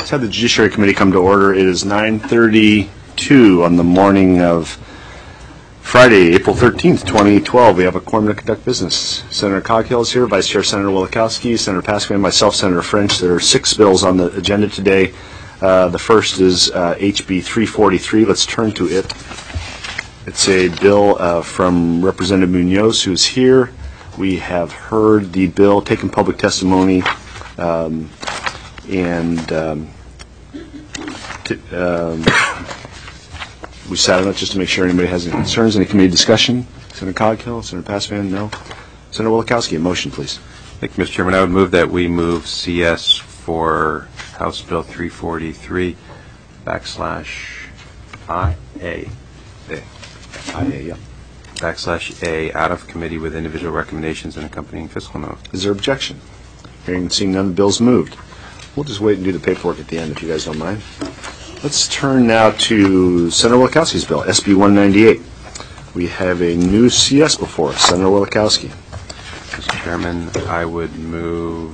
Let's have the Judiciary Committee come to order. It is 9:32 on the morning of Friday, April 13th, 2012. We have a quorum to conduct business. Senator Coghill is here, Vice Chair Senator Wielechowski, Senator Pasquin, myself, Senator French. There are 6 bills on the agenda today. The first is HB 343. Let's turn to it. It's a bill from Representative Munoz, who's here. We have heard the bill, taken public testimony, we sat on it just to make sure anybody has any concerns. Any committee discussion? Senator Coghill, Senator Pasquin, no. Senator Wielechowski, a motion, please. Thank you, Mr. Chairman. I would move that we move CS for House Bill 343 /A out of committee with individual recommendations and accompanying fiscal note. Is there objection? Hearing and seeing none, the bill's moved. We'll just wait and do the paperwork at the end if you guys don't mind. Let's turn now to Senator Wielechowski's bill, SB 198. We have a new CS before us. Senator Wielechowski. Mr. Chairman, I would move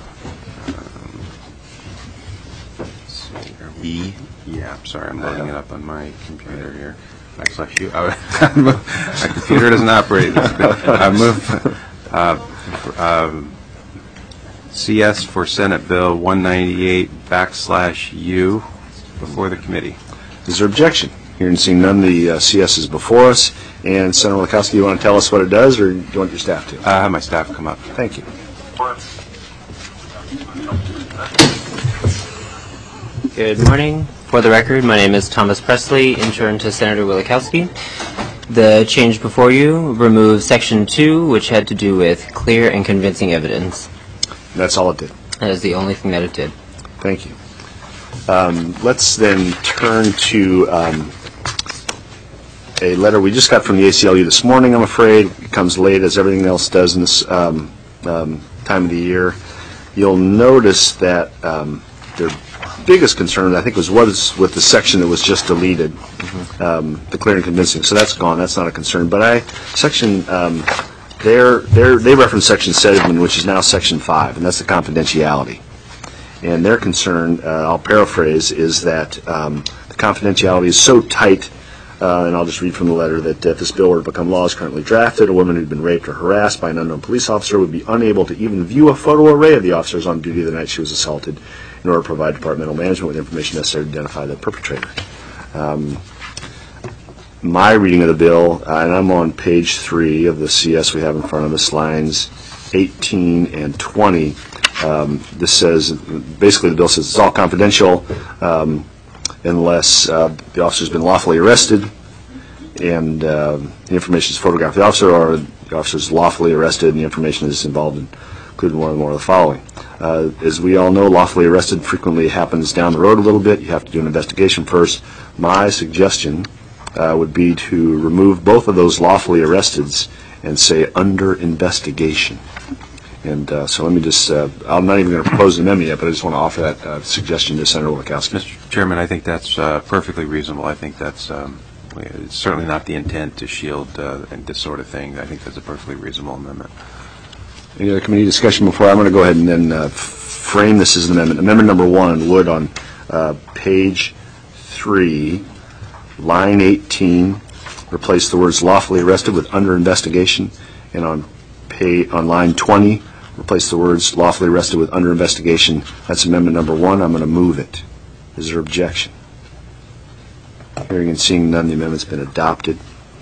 E. Yeah, I'm sorry, I'm loading it up on my computer here. /U. My computer doesn't operate this bill. I move CS for Senate Bill 198 /U before the committee. Is there objection? Hearing and seeing none, the CS is before us. And Senator Wielechowski, you want to tell us what it does, or do you want your staff to? Have my staff come up. Thank you. Good morning. For the record, my name is Thomas Presley, intern to Senator Wielechowski. The change before you removes Section 2, which had to do with clear and convincing evidence. And that's all it did? That is the only thing that it did. Thank you. Let's then turn to a letter we just got from the ACLU this morning, I'm afraid. It comes late, as everything else does in this time of the year. You'll notice that their biggest concern, I think, was with the section that was just deleted, the clear and convincing. So that's gone. That's not a concern. But they reference Section 7, which is now Section 5, and that's the confidentiality. And their concern, I'll paraphrase, is that the confidentiality is so tight, and I'll just read from the letter, that if this bill were to become law as currently drafted, a woman who'd been raped or harassed by an unknown police officer would be unable to even view a photo array of the officers on duty the night she was assaulted in order to provide departmental management with information necessary to identify the perpetrator. My reading of the bill, and I'm on page 3 of the CS we have in front of us, lines 18 and 20. This says, basically the bill says it's all confidential unless the officer's been lawfully arrested and the information is photographed of the officer, or the officer's lawfully arrested and the information is involved in including one or more of the following. As we all know, lawfully arrested frequently happens down the road a little bit. You have to do an investigation first. My suggestion would be to remove both of those lawfully arresteds and say under investigation. And so let me just, I'm not even going to propose an amendment yet, but I just want to offer that suggestion to Senator Wielechowski. Mr. Chairman, I think that's perfectly reasonable. I think that's it's certainly not the intent to shield this sort of thing. I think that's a perfectly reasonable amendment. Any other committee discussion before? I'm going to go ahead and then frame this as an amendment. Amendment number 1 would, on page 3, line 18, replace the words lawfully arrested with under investigation, and on line 20, replace the words lawfully arrested with under investigation. That's amendment number 1. I'm going to move it. Is there objection? Hearing and seeing none, the amendment's been adopted.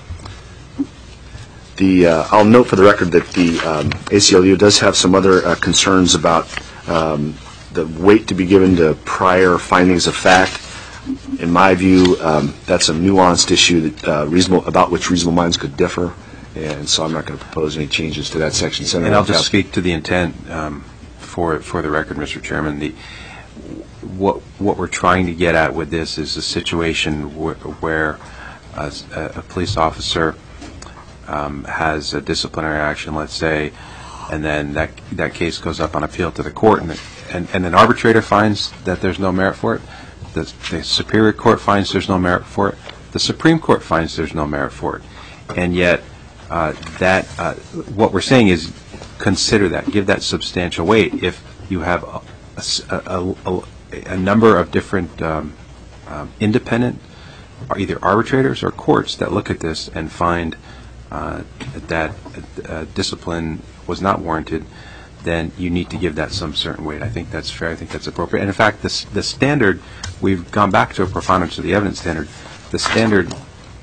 I'll note for the record that the ACLU does have some other concerns about the weight to be given to prior findings of fact. In my view, that's a nuanced issue that about which reasonable minds could differ. And so I'm not going to propose any changes to that section. Senator, and I'll just speak to the intent for the record, Mr. Chairman. What we're trying to get at with this is a situation where a police officer has a disciplinary action, let's say, and then that case goes up on appeal to the court, and an arbitrator finds that there's no merit for it. The Superior Court finds there's no merit for it. The Supreme Court finds there's no merit for it. And yet, what we're saying is consider that, give that substantial weight. If you have a number of different independent, either arbitrators or courts that look at this and find that discipline was not warranted, then you need to give that some certain weight. I think that's fair. I think that's appropriate. And in fact, the standard, we've gone back to a preponderance of the evidence standard. The standard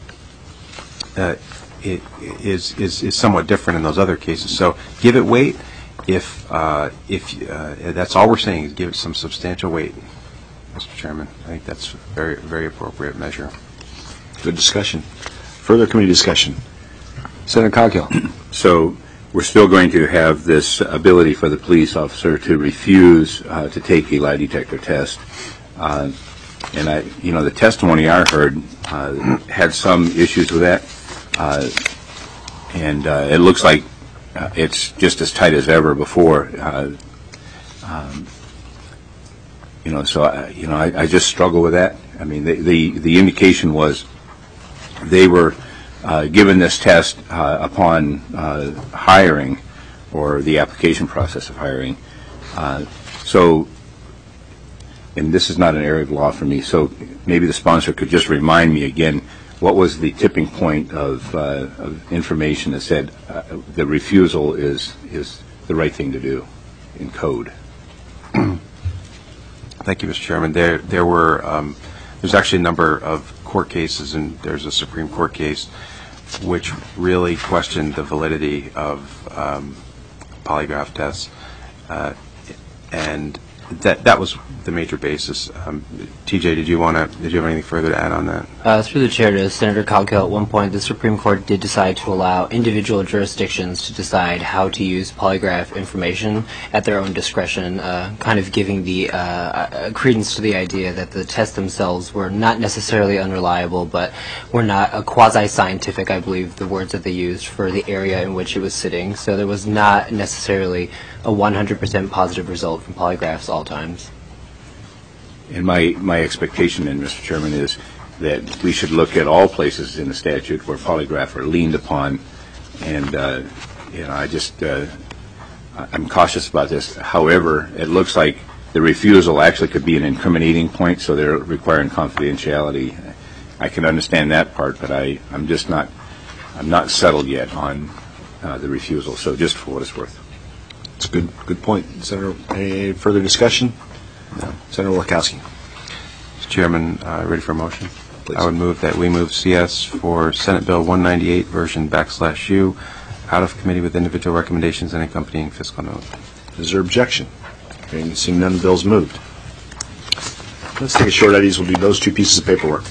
is somewhat different in those other cases. So give it weight. If that's all we're saying is give it some substantial weight, Mr. Chairman. I think that's a very, very appropriate measure. Good discussion. Further committee discussion. Senator Coghill. So we're still going to have this ability for the police officer to refuse to take a lie detector test. And the testimony I heard had some issues with that. And it looks like it's just as tight as ever before. So I just struggle with that. I mean, the indication was they were given this test upon hiring, or the application process of hiring. And this is not an area of law for me, so maybe the sponsor could just remind me again, what was the tipping point of information that said the refusal is the right thing to do in code? Thank you, Mr. Chairman. There's actually a number of court cases, and there's a Supreme Court case which really questioned the validity of polygraph tests, and that was the major basis. TJ, did you have anything further to add on that? Through the chair to Senator Coghill, at one point the Supreme Court did decide to allow individual jurisdictions to decide how to use polygraph information at their own discretion, kind of giving the credence to the idea that the tests themselves were not necessarily unreliable, but were not a quasi-scientific, I believe the words that they used, for the area in which it was sitting. So there was not necessarily a 100% positive result from polygraphs all times. And my expectation, then, Mr. Chairman, is that we should look at all places in the statute where polygraph are leaned upon. And I'm cautious about this. However, it looks like the refusal actually could be an incriminating point, so they're requiring confidentiality. I can understand that part, but I'm not settled yet on the refusal. So just for what it's worth. It's a good point. Senator, any further discussion? No. Senator Wachowski. Mr. Chairman, ready for a motion? Please. I would move that we move CS for Senate Bill 198 version /U out of committee with individual recommendations and accompanying fiscal note. Is there objection? Okay, seeing none, the bill's moved. Let's take a short eddies. We'll do those two pieces of paperwork.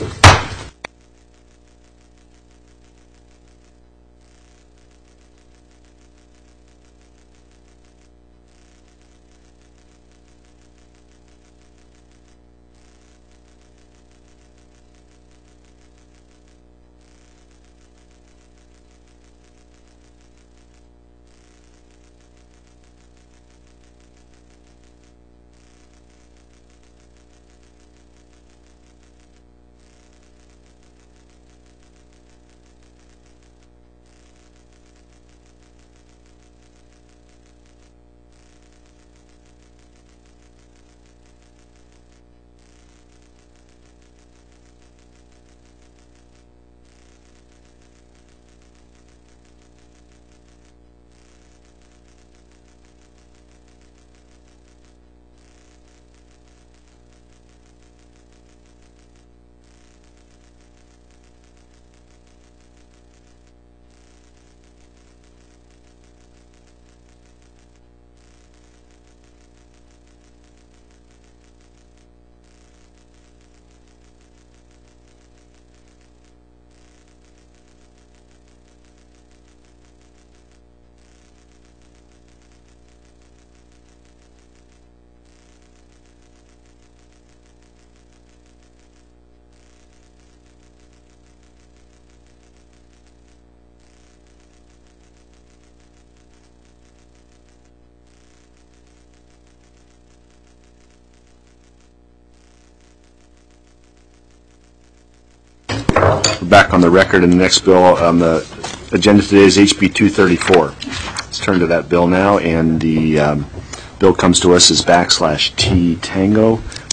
Back on the record, and the next bill on the agenda today is HB 234. Let's turn to that bill now, and the bill comes to us as /T Tango,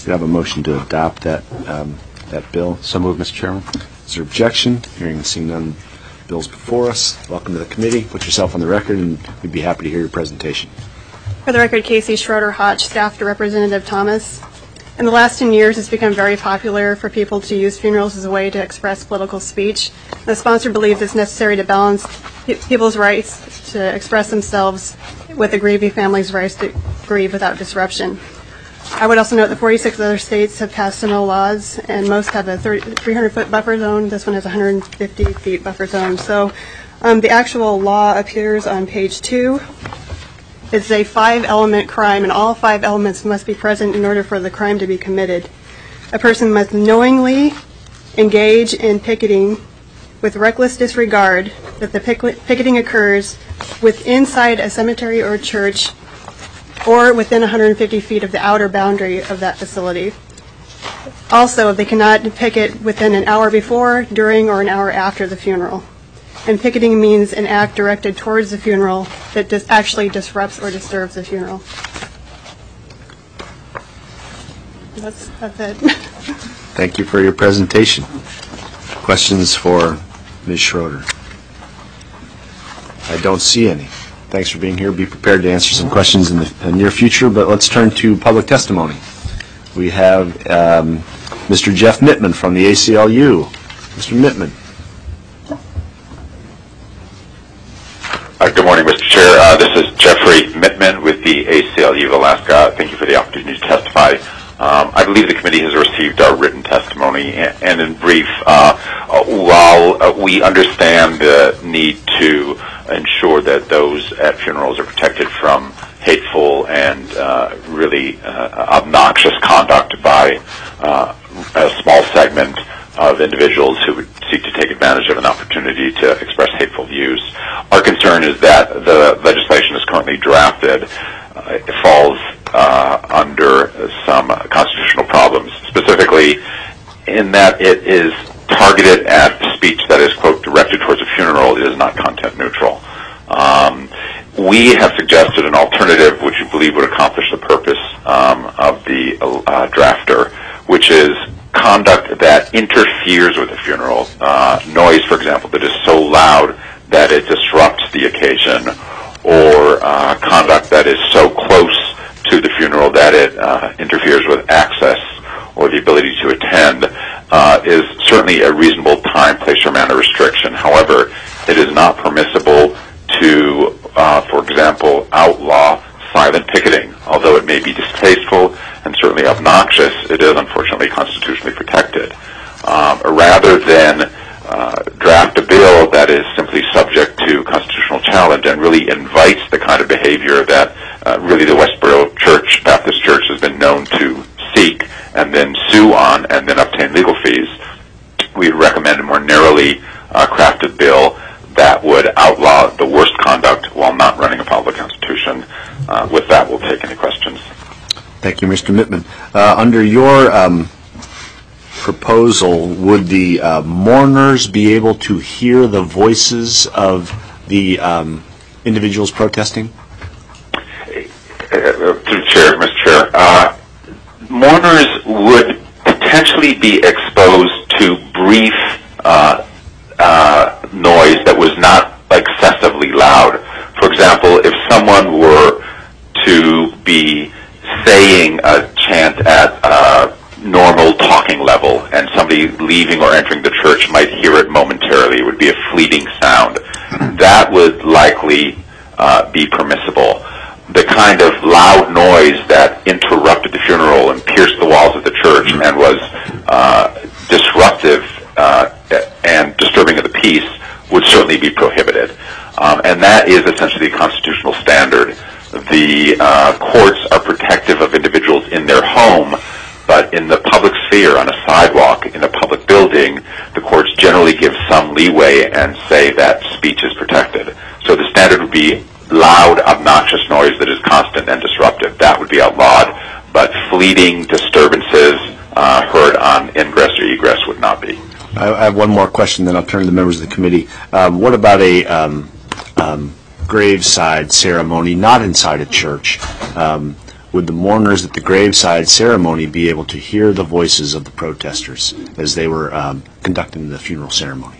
We have a motion to adopt that bill. So moved, Mr. Chairman. Is there objection? Hearing and seeing none, bill's before us. Welcome to the committee. Put yourself on the record, and we'd be happy to hear your presentation. For the record, Casey Schroeder-Hotch, staff to Representative Thomas. In the last 10 years, it's become very popular for people to use funerals as a way to express political speech. The sponsor believes it's necessary to balance people's rights to express themselves with the grieving family's rights to grieve without disruption. I would also note that 46 other states have passed similar laws, and most have a 300-foot buffer zone. This one has a 150-feet buffer zone. So the actual law appears on page 2. It's a 5-element crime, and all 5 elements must be present in order for the crime to be committed. A person must knowingly engage in picketing with reckless disregard that the picketing occurs inside a cemetery or church or within 150 feet of the outer boundary of that facility. Also, they cannot picket within an hour before, during, or an hour after the funeral. And picketing means an act directed towards the funeral that actually disrupts or disturbs the funeral. That's it. Thank you for your presentation. Questions for Ms. Schroeder? I don't see any. Thanks for being here. Be prepared to answer some questions in the near future, but let's turn to public testimony. We have Mr. Jeff Mittman from the ACLU. Mr. Mittman. Good morning, Mr. Chair. This is Jeffrey Mittman with the ACLU of Alaska. Thank you for the opportunity to testify. I believe the committee has received our written testimony, and in brief, while we understand the need to ensure that those at funerals are protected from hateful and really obnoxious conduct by a small segment of individuals who would seek to take advantage of an opportunity to express hateful views. Our concern is that the legislation is currently drafted. It falls under some constitutional problems, specifically in that it is targeted at speech that is, quote, directed towards a funeral. It is not content neutral. We have suggested an alternative which we believe would accomplish the purpose of the drafter, which is conduct that interferes with the funeral. Noise, for example, that is so loud that it disrupts the occasion, or conduct that is so close to the funeral that it interferes with access or the ability to attend, is certainly a reasonable time, place, or manner restriction. However, it is not permissible to, for example, outlaw silent picketing. Although it may be distasteful and certainly obnoxious, it is unfortunately constitutionally protected. Rather than draft a bill that is simply subject to constitutional challenge and really invites the kind of behavior that really the Westboro Church, Baptist Church, has been known to seek and then sue on and then obtain legal fees, we recommend a more narrowly crafted bill that would outlaw the worst conduct while not running afoul of the Constitution. With that, we'll take any questions. Thank you, Mr. Mittman. Under your proposal, would the mourners be able to hear the voices of the individuals protesting? Through the chair, Mr. Chair, mourners would potentially be exposed to brief noise that was not excessively loud. For example, if someone were to be saying a chant at normal talking level and somebody leaving or entering the church might hear it momentarily, it would be a fleeting sound, that would likely be permissible. The kind of loud noise that interrupted the funeral and pierced the walls of the church and was disruptive and disturbing of the peace would certainly be prohibited. And that is essentially the constitutional standard. The courts are protective of individuals in their home, but in the public sphere, on a sidewalk, in a public building, the courts generally give some leeway and say that speech is protected. So the standard would be loud, obnoxious noise that is constant and disruptive. That would be outlawed, but fleeting disturbances heard on ingress or egress would not be. I have one more question, then I'll turn to the members of the committee. What about a graveside ceremony not inside a church? would the mourners at the graveside ceremony be able to hear the voices of the protesters as they were conducting the funeral ceremony?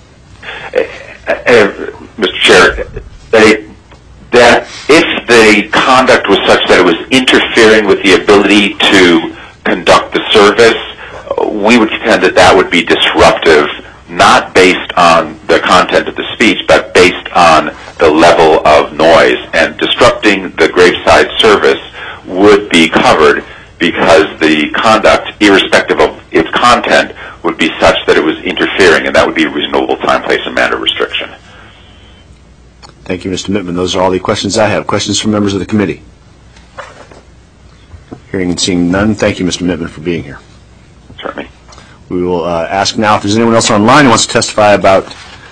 Mr. Chair, that if the conduct was such that it was interfering with the ability to conduct the service, we would contend that that would be disruptive, not based on the content of the speech, but based on the level of noise. And disrupting the graveside service would be covered because the conduct, irrespective of its content, would be such that it was interfering, and that would be a reasonable time, place, and manner restriction. Thank you, Mr. Mittman. Those are all the questions I have. Questions from members of the committee? Hearing and seeing none, thank you, Mr. Mittman, for being here. Certainly. We will ask now if there's anyone else online who wants to testify about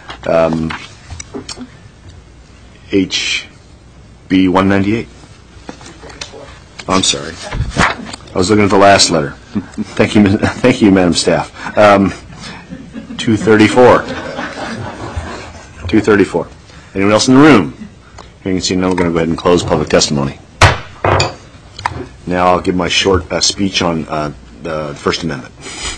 HB 198. Oh, I'm sorry. I was looking at the last letter. Thank you, Madam Staff. 234. 234. Anyone else in the room? Hearing and seeing none, we're going to go ahead and close public testimony. Now I'll give my short speech on the First Amendment.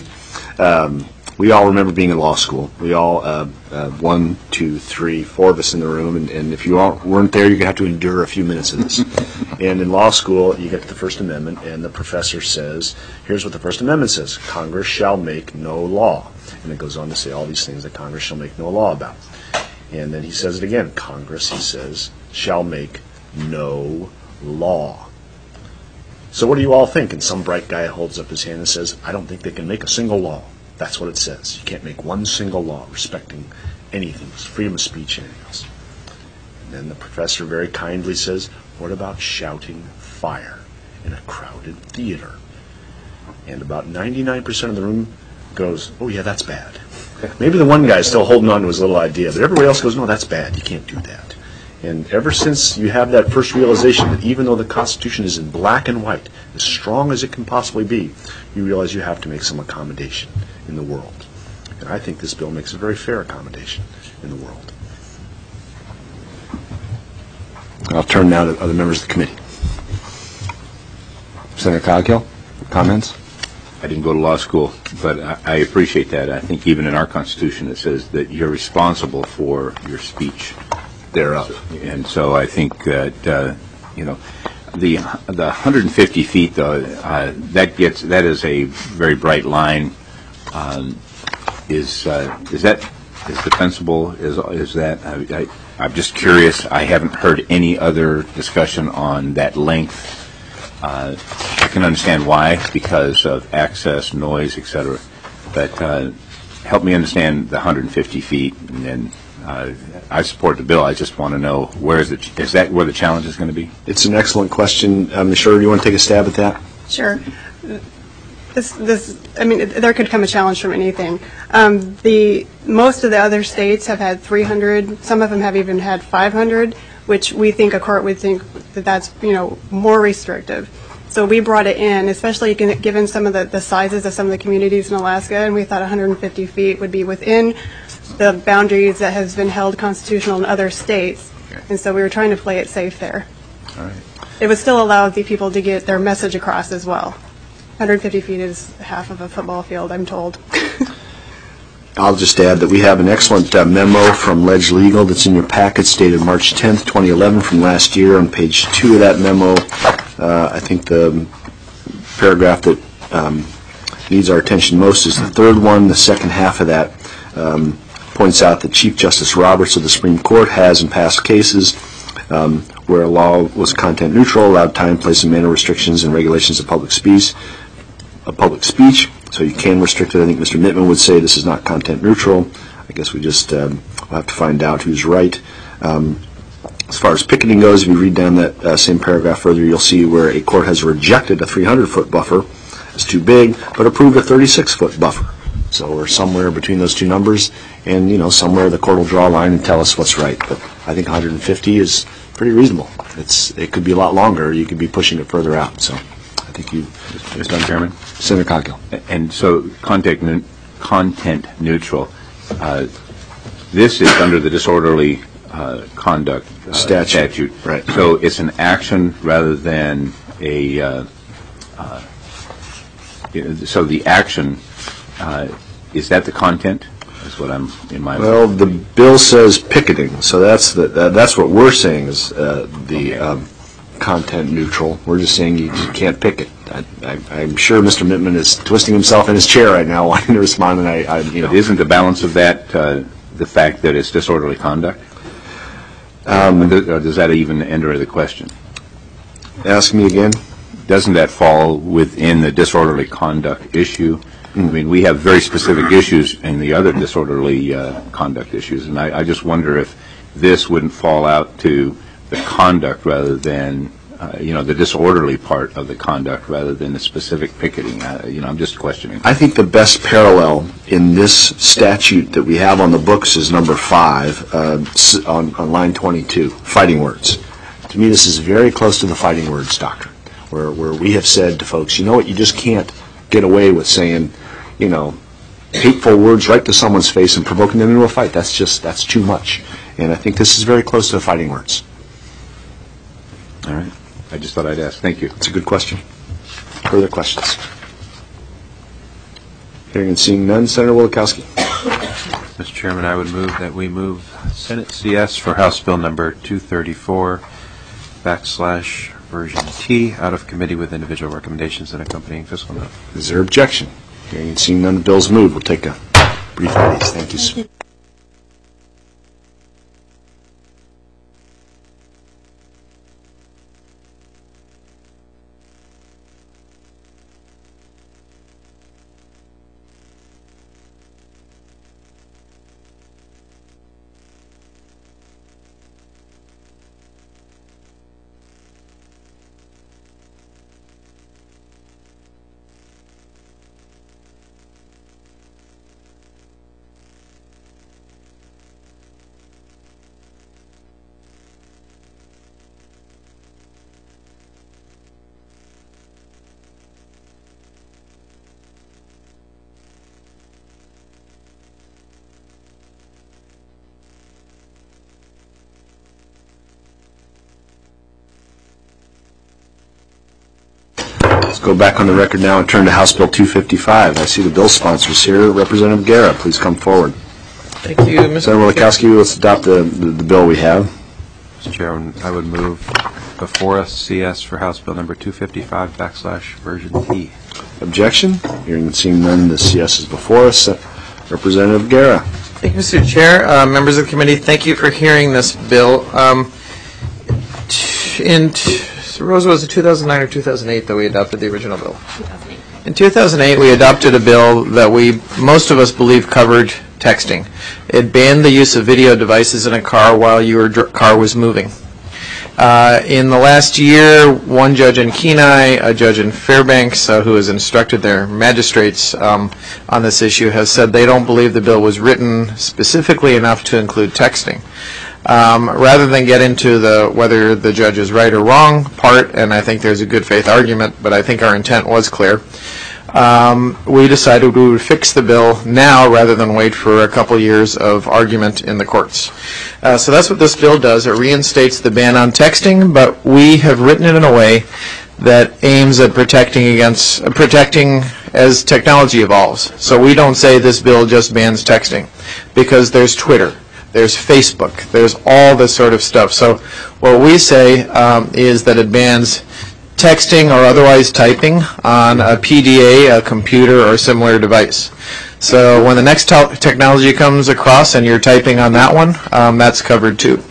We all remember being in law school. We all, 1, 2, 3, 4 of us in the room, and if you weren't there, you're going to have to endure a few minutes of this. And in law school, you get to the First Amendment, and the professor says, here's what the First Amendment says: Congress shall make no law. And it goes on to say all these things that Congress shall make no law about. And then he says it again. Congress, he says, shall make no law. So what do you all think? And some bright guy holds up his hand and says, I don't think they can make a single law. That's what it says. You can't make one single law respecting anything, freedom of speech, anything else. And then the professor very kindly says, what about shouting fire in a crowded theater? And about 99% of the room goes, oh yeah, that's bad. Maybe the one guy is still holding on to his little idea, but everybody else goes, no, that's bad. You can't do that. And ever since you have that first realization that even though the Constitution is in black and white, as strong as it can possibly be, you realize you have to make some accommodation in the world. And I think this bill makes a very fair accommodation in the world. I'll turn now to other members of the committee. Senator Coghill, comments? I didn't go to law school, but I appreciate that. I think even in our Constitution it says that you're responsible for your speech thereof. And so I think that, the 150 feet, though, that is a very bright line. Is defensible? Is that? I'm just curious. I haven't heard any other discussion on that length. I can understand why, because of access, noise, etc. But help me understand the 150 feet, and then I support the bill. I just want to know is that where the challenge is going to be? It's an excellent question. Ms. Schroeder, do you want to take a stab at that? Sure. There could come a challenge from anything. Most of the other states have had 300. Some of them have even had 500, which we think a court would think that that's more restrictive. So we brought it in, especially given some of the sizes of some of the communities in Alaska, and we thought 150 feet would be within the boundaries that has been held constitutional in other states. Okay. And so we were trying to play it safe there. All right. It would still allow the people to get their message across as well. 150 feet is half of a football field, I'm told. I'll just add that we have an excellent memo from Ledge Legal that's in your packets dated March 10th, 2011 from last year. On page 2 of that memo, I think the paragraph that needs our attention most is the third one. The second half of that points out that Chief Justice Roberts of the Supreme Court has in past cases where a law was content neutral, allowed time, place, and manner restrictions and regulations of public speech. So you can restrict it. I think Mr. Mittman would say this is not content neutral. I guess we just will have to find out who's right. As far as picketing goes, if you read down that same paragraph further, you'll see where a court has rejected a 300-foot buffer as too big, but approved a 36-foot buffer. So we're somewhere between those two numbers, and somewhere the court will draw a line and tell us what's right. But I think 150 is pretty reasonable. It could be a lot longer. You could be pushing it further out. So I think Mr. Chairman. Senator Coghill. And so content neutral. This is under the disorderly conduct statute. Right. So it's an action rather than so the action, is that the content? Is what I'm in my. Well, the bill says picketing, so that's what we're saying is content neutral. We're just saying you can't picket. I'm sure Mr. Mittman is twisting himself in his chair right now, wanting to respond, and But isn't the balance of that the fact that it's disorderly conduct? Or does that even enter the question? Ask me again. Doesn't that fall within the disorderly conduct issue? I mean, we have very specific issues in the other disorderly conduct issues, and I just wonder if this wouldn't fall out to the conduct rather than, the disorderly part of the conduct rather than the specific picketing. I'm just questioning. I think the best parallel in this statute that we have on the books is number 5 on line 22, fighting words. To me, this is very close to the fighting words doctrine, where we have said to folks, you know what, you just can't get away with saying, hateful words right to someone's face and provoking them into a fight. That's too much. And I think this is very close to the fighting words. All right. I just thought I'd ask. Thank you. It's a good question. Further questions? Hearing and seeing none, Senator Wielechowski. Mr. Chairman, I would move that we move Senate CS for House Bill number 234/version T out of committee with individual recommendations and accompanying fiscal note. Is there objection? Hearing and seeing none, the bill's moved. We'll take a brief recess. Thank you, sir. Let's go back on the record now and turn to House Bill 255. I see the bill sponsors here. Representative Guerra, please come forward. Thank you, Mr. Senator Wielechowski, let's adopt the bill we have. Mr. Chairman, I would move before us CS for House Bill number 255/version T. Objection? Hearing and seeing none, the CS is before us. Representative Guerra. Thank you, Mr. Chair. Members of the committee, thank you for hearing this bill. Rose, was it 2009 or 2008 that we adopted the original bill? 2008. In 2008, we adopted a bill that most of us believe covered texting. It banned the use of video devices in a car while your car was moving. In the last year, one judge in Kenai, a judge in Fairbanks, who has instructed their magistrates on this issue, has said they don't believe the bill was written specifically enough to include texting. Rather than get into whether the judge is right or wrong part, and I think there's a good faith argument, but I think our intent was clear, we decided we would fix the bill now rather than wait for a couple years of argument in the courts. So that's what this bill does. It reinstates the ban on texting, but we have written it in a way that aims at protecting as technology evolves. So we don't say this bill just bans texting, because there's Twitter. There's Facebook. There's all this sort of stuff. So what we say is that it bans texting or otherwise typing on a PDA, a computer, or similar device. So when the next technology comes across and you're typing on that one, that's covered too.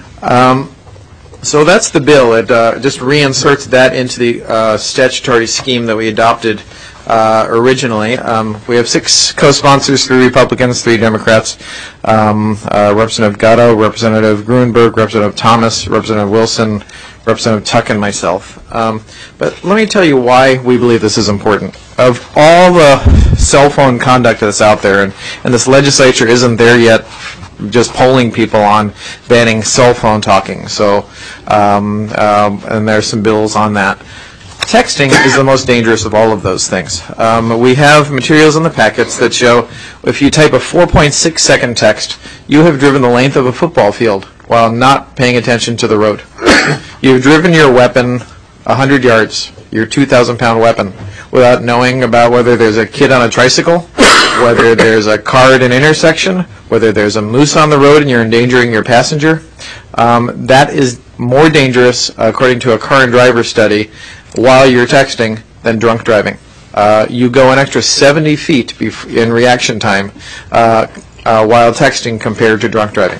So that's the bill. It just reinserts that into the statutory scheme that we adopted originally. We have 6 co-sponsors, 3 Republicans, 3 Democrats, Representative Gatto, Representative Gruenberg, Representative Thomas, Representative Wilson, Representative Tuck, and myself. But let me tell you why we believe this is important. Of all the cell phone conduct that's out there, and this legislature isn't there yet just polling people on banning cell phone talking. So, and there's some bills on that. Texting is the most dangerous of all of those things. We have materials in the packets that show if you type a 4.6-second text, you have driven the length of a football field while not paying attention to the road. You've driven your weapon 100 yards, your 2,000-pound weapon, without knowing about whether there's a kid on a tricycle, whether there's a car at an intersection, whether there's a moose on the road and you're endangering your passenger. That is more dangerous, according to a car and driver study, while you're texting than drunk driving. You go an extra 70 feet in reaction time while texting compared to drunk driving.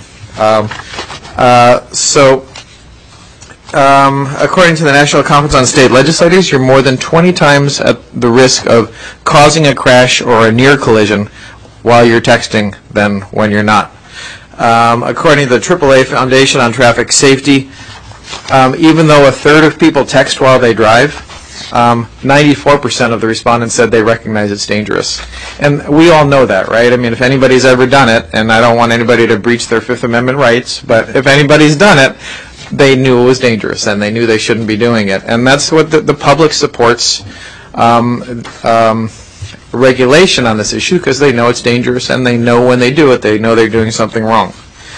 According to the National Conference on State Legislators, you're more than 20 times at the risk of causing a crash or a near collision while you're texting than when you're not. According to the AAA Foundation on Traffic Safety, even though a third of people text while they drive, 94% of the respondents said they recognize it's dangerous. And we all know that, right? I mean, if anybody's ever done it, and I don't want anybody to breach their Fifth Amendment rights, but if anybody's done it, they knew it was dangerous, and they knew they shouldn't be doing it. And that's what the public supports regulation on this issue, because they know it's dangerous, and they know when they do it, they know they're doing something wrong.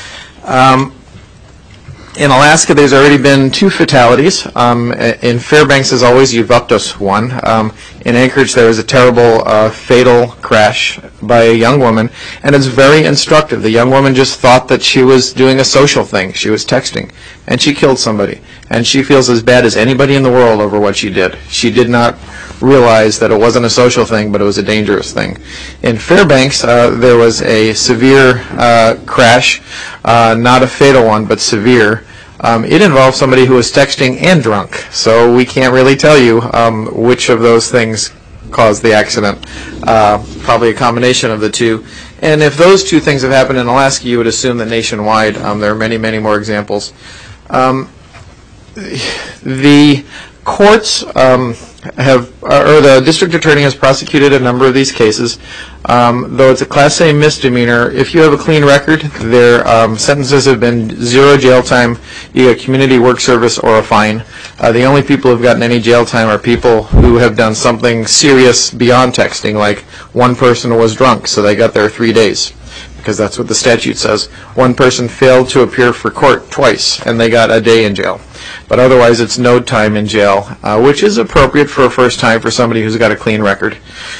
In Alaska, there's already been 2 fatalities. In Fairbanks, as always, you've upped us 1. In Anchorage, there was a terrible fatal crash by a young woman, and it's very instructive. The young woman just thought that she was doing a social thing. She was texting, and she killed somebody. And she feels as bad as anybody in the world over what she did. She did not realize that it wasn't a social thing, but it was a dangerous thing. In Fairbanks, there was a severe crash, not a fatal one, but severe. It involved somebody who was texting and drunk, so we can't really tell you which of those things caused the accident. Probably a combination of the two. And if those 2 things have happened in Alaska, you would assume that nationwide there are many, many more examples. The courts the district attorney has prosecuted a number of these cases. Though it's a Class A misdemeanor, if you have a clean record, their sentences have been 0 jail time, you get community work service, or a fine. The only people who've gotten any jail time are people who have done something serious beyond texting, like one person was drunk, so they got their 3 days, because that's what the statute says. One person failed to appear for court twice, and they got a day in jail. But otherwise, it's no time in jail, which is appropriate for a first time for somebody who's got a clean record.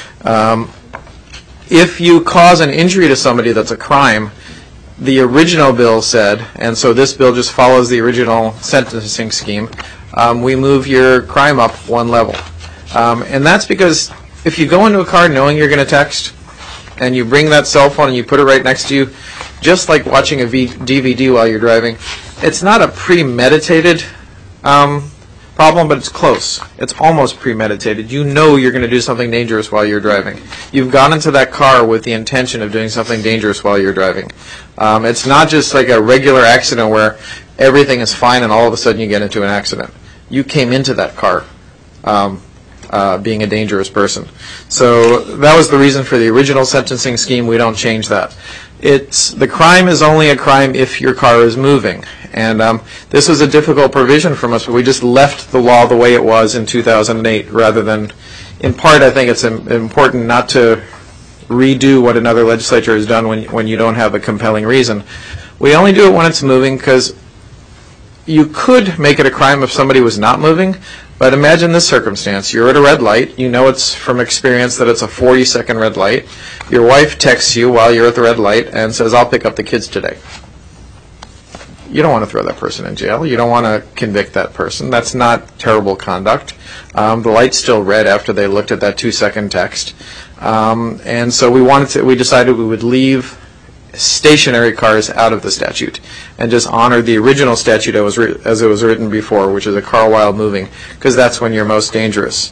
If you cause an injury to somebody that's a crime, the original bill said, and so this bill just follows the original sentencing scheme, we move your crime up 1 level. And that's because if you go into a car knowing you're going to text, and you bring that cell phone and you put it right next to you, just like watching a DVD while you're driving, it's not a premeditated problem, but it's close. It's almost premeditated. You know you're going to do something dangerous while you're driving. You've gone into that car with the intention of doing something dangerous while you're driving. It's not just like a regular accident where everything is fine and all of a sudden you get into an accident. You came into that car being a dangerous person. So that was the reason for the original sentencing scheme. We don't change that. The crime is only a crime if your car is moving. And this was a difficult provision from us, but we just left the law the way it was in 2008 rather than, in part, I think it's important not to redo what another legislature has done when you don't have a compelling reason. We only do it when it's moving because you could make it a crime if somebody was not moving, but imagine this circumstance. You're at a red light. You know it's from experience that it's a 40-second red light. Your wife texts you while you're at the red light and says, "I'll pick up the kids today." You don't want to throw that person in jail. You don't want to convict that person. That's not terrible conduct. The light's still red after they looked at that 2-second text. And so we decided we would leave stationary cars out of the statute and just honor the original statute as it was written before, which is a car while moving, because that's when you're most dangerous.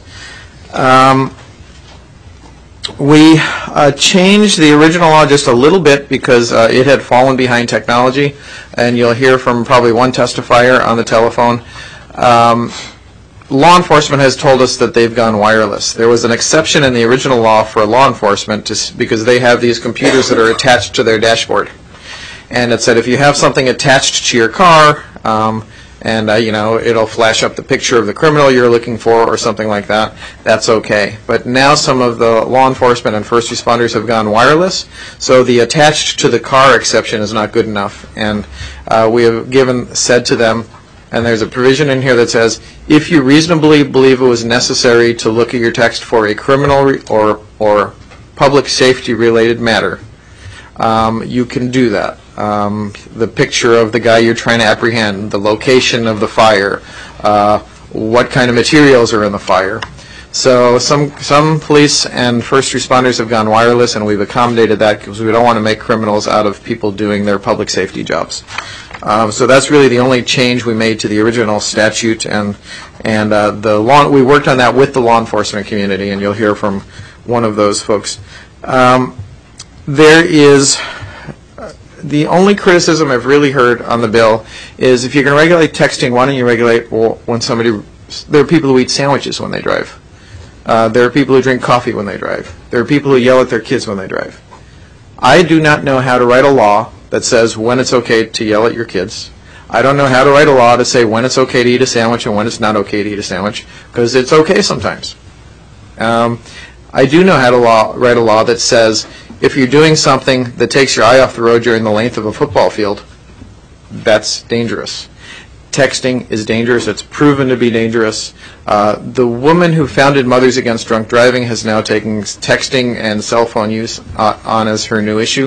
We changed the original law just a little bit because it had fallen behind technology, and you'll hear from probably one testifier on the telephone. Law enforcement has told us that they've gone wireless. There was an exception in the original law for law enforcement because they have these computers that are attached to their dashboard. And it said if you have something attached to your car, it'll flash up the picture of the criminal you're looking for or something like that, that's okay. But now some of the law enforcement and first responders have gone wireless, so the attached to the car exception is not good enough. And we have said to them, And there's a provision in here that says, if you reasonably believe it was necessary to look at your text for a criminal or public safety related matter, you can do that. The picture of the guy you're trying to apprehend, the location of the fire, what kind of materials are in the fire. So some police and first responders have gone wireless, and we've accommodated that because we don't want to make criminals out of people doing their public safety jobs. So that's really the only change we made to the original statute, and we worked on that with the law enforcement community, and you'll hear from one of those folks. There is the only criticism I've really heard on the bill is if you're going to regulate texting, why don't you regulate when there are people who eat sandwiches when they drive. There are people who drink coffee when they drive. There are people who yell at their kids when they drive. I do not know how to write a law that says when it's okay to yell at your kids. I don't know how to write a law to say when it's okay to eat a sandwich and when it's not okay to eat a sandwich, because it's okay sometimes. I do know how to write a law that says if you're doing something that takes your eye off the road during the length of a football field, that's dangerous. Texting is dangerous. It's proven to be dangerous. The woman who founded Mothers Against Drunk Driving has now taken texting and cell phone use on as her new issue.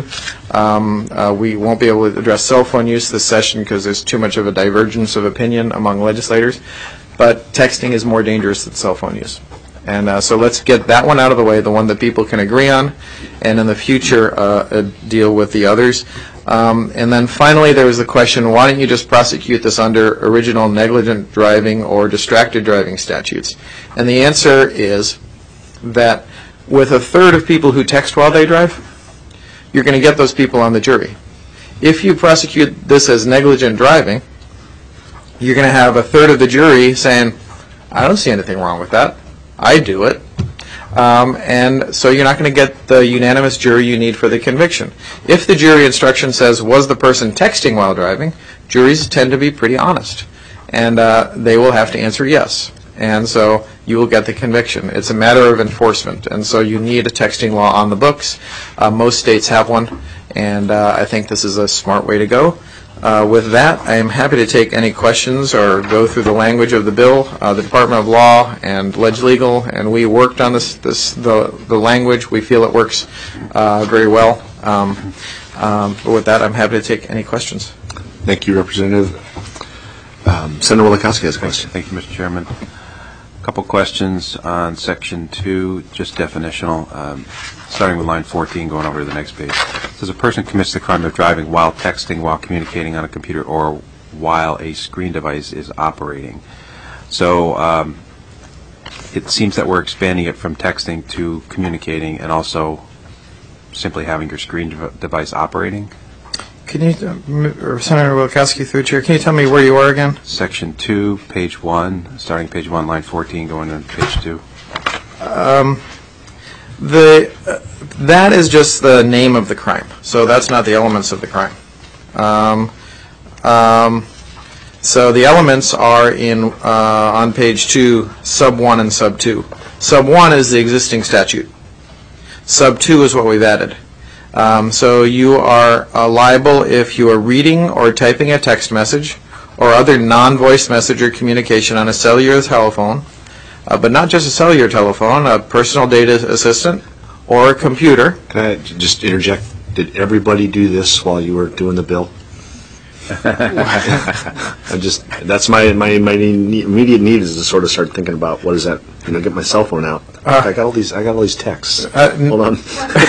We won't be able to address cell phone use this session because there's too much of a divergence of opinion among legislators. But texting is more dangerous than cell phone use. And so let's get that one out of the way, the one that people can agree on, and in the future deal with the others. And then finally there was the question, why don't you just prosecute this under original negligent driving or distracted driving statutes? And the answer is that with a third of people who text while they drive, you're going to get those people on the jury. If you prosecute this as negligent driving, you're going to have a third of the jury saying, I don't see anything wrong with that. I do it. And so you're not going to get the unanimous jury you need for the conviction. If the jury instruction says, was the person texting while driving, juries tend to be pretty honest. And they will have to answer yes. And so you will get the conviction. It's a matter of enforcement. And so you need a texting law on the books. Most states have one. And I think this is a smart way to go. With that, I am happy to take any questions or go through the language of the bill. The Department of Law and LegLegal, and we worked on the language. We feel it works very well. But with that, I'm happy to take any questions. Thank you, Representative. Senator Wielechowski has a question. Thank you, Mr. Chairman. A couple questions on Section 2, just definitional. Starting with line 14, going over to the next page. It says a person commits the crime of driving while texting, while communicating on a computer, or while a screen device is operating. So it seems that we're expanding it from texting to communicating and also simply having your screen device operating. Can you, Senator Wielechowski, through the chair, can you tell me where you are again? Section 2, page 1, starting page 1, line 14, going to page 2. That is just the name of the crime, so that's not the elements of the crime. So the elements are on page 2, sub 1 and sub 2. Sub 1 is the existing statute. Sub 2 is what we've added. So you are liable if you are reading or typing a text message or other non-voice message or communication on a cellular telephone, but not just a cellular telephone, a personal data assistant, or a computer. Can I just interject? Did everybody do this while you were doing the bill? That's my immediate need is to sort of start thinking about what is that? Get my cell phone out. I got all these texts. Hold on.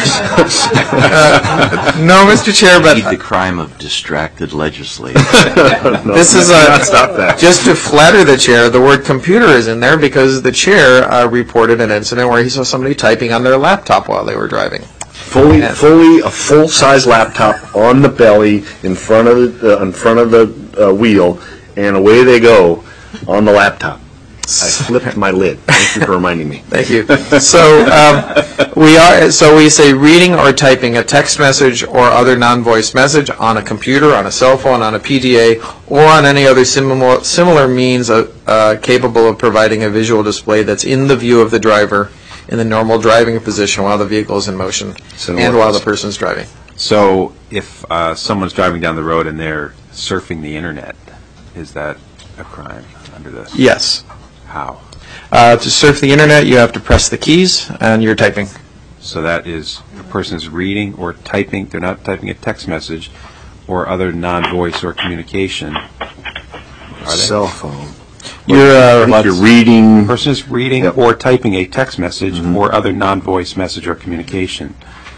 No, Mr. Chair, but the crime of distracted legislator. This is stop that. Just to flatter the chair. The word computer is in there because the chair reported an incident where he saw somebody typing on their laptop while they were driving. Fully a full-size laptop on the belly in front of the wheel, and away they go on the laptop. I flipped my lid. Thank you for reminding me. Thank you. So we say reading or typing a text message or other non-voice message on a computer, on a cell phone, on a PDA, or on any other similar means capable of providing a visual display that's in the view of the driver in the normal driving position while the vehicle is in motion and while the person's driving. So if someone's driving down the road and they're surfing the internet, is that a crime under this? Yes. How? To surf the internet, you have to press the keys, and you're typing. So that is, a person is reading or typing, they're not typing a text message or other non-voice or communication. Are they? Cell phone. You're If you're reading. A person is reading Yep. or typing a text message or other non-voice message or communication.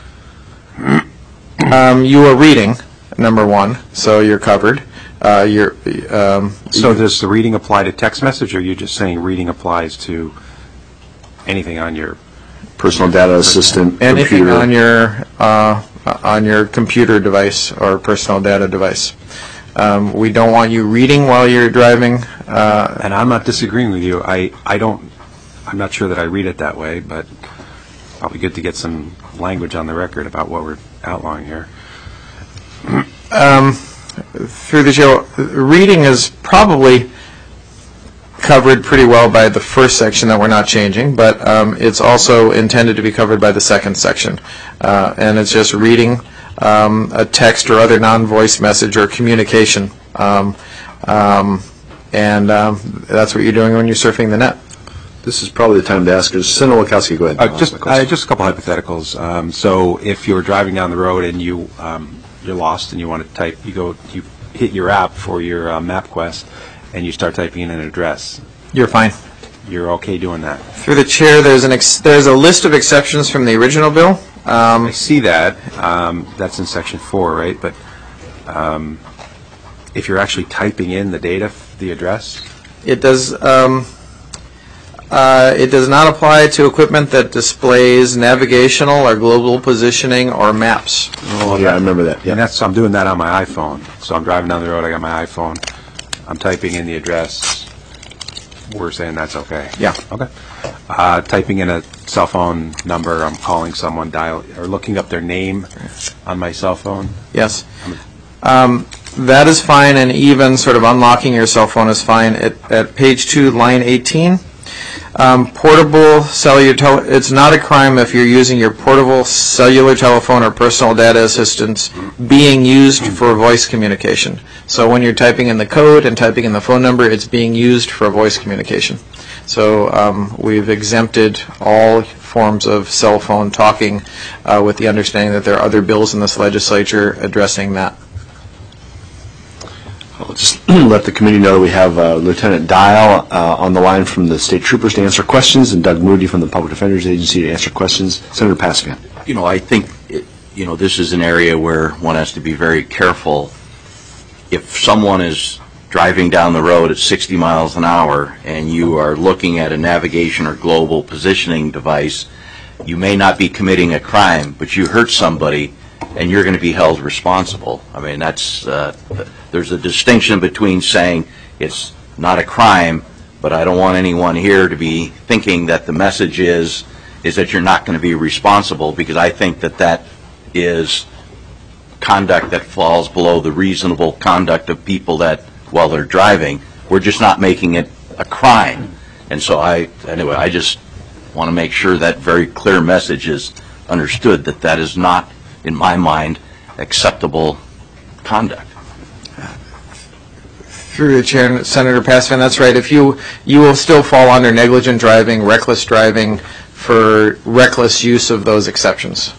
you are reading, number one, so you're covered. So does the reading apply to text message, or are you just saying reading applies to anything on your... Personal data assistant, anything computer. on your computer device or personal data device. We don't want you reading while you're driving. And I'm not disagreeing with you. I'm not sure that I read it that way, but probably good to get some language on the record about what we're outlawing here. Through the jail, reading is probably covered pretty well by the first section that we're not changing, but it's also intended to be covered by the second section. And it's just reading a text or other non-voice message or communication. And that's what you're doing when you're surfing the net. This is probably the time to ask. Senator Wachowski, go ahead. Just a couple hypotheticals. So if you're driving down the road and you're lost and you want to type, you hit your app for your MapQuest and you start typing in an address. You're fine. You're okay doing that? Through the chair, there's a list of exceptions from the original bill. I see that. That's in Section 4, right? But if you're actually typing in the data, the address? It does not apply to equipment that displays navigational or global positioning or maps. Oh, yeah, I remember that. Yeah. And I'm doing that on my iPhone. So I'm driving down the road, I got my iPhone, I'm typing in the address. We're saying that's okay? Yeah. Okay. Typing in a cell phone number, I'm calling someone, or looking up their name on my cell phone? Yes. That is fine, and even sort of unlocking your cell phone is fine. At page 2, line 18, portable cellular it's not a crime if you're using your portable cellular telephone or personal data assistance being used for voice communication. So when you're typing in the code and typing in the phone number, it's being used for voice communication. So we've exempted all forms of cell phone talking with the understanding that there are other bills in this legislature addressing that. I'll just let the committee know that we have Lieutenant Dial on the line from the state troopers to answer questions, and Doug Moody from the Public Defender's Agency to answer questions. Senator Pasavan. I think, this is an area where one has to be very careful. If someone is driving down the road at 60 miles an hour and you are looking at a navigation or global positioning device, you may not be committing a crime, but you hurt somebody and you're going to be held responsible. I mean, there's a distinction between saying it's not a crime, but I don't want anyone here to be thinking that the message is that you're not going to be responsible, because I think that is conduct that falls below the reasonable conduct of people that, while they're driving, we're just not making it a crime. And so I just want to make sure that very clear message is understood, that is not, in my mind, acceptable conduct. Through the chair, Senator Pasavan, that's right. If you will still fall under negligent driving, reckless driving, for reckless use of those exceptions.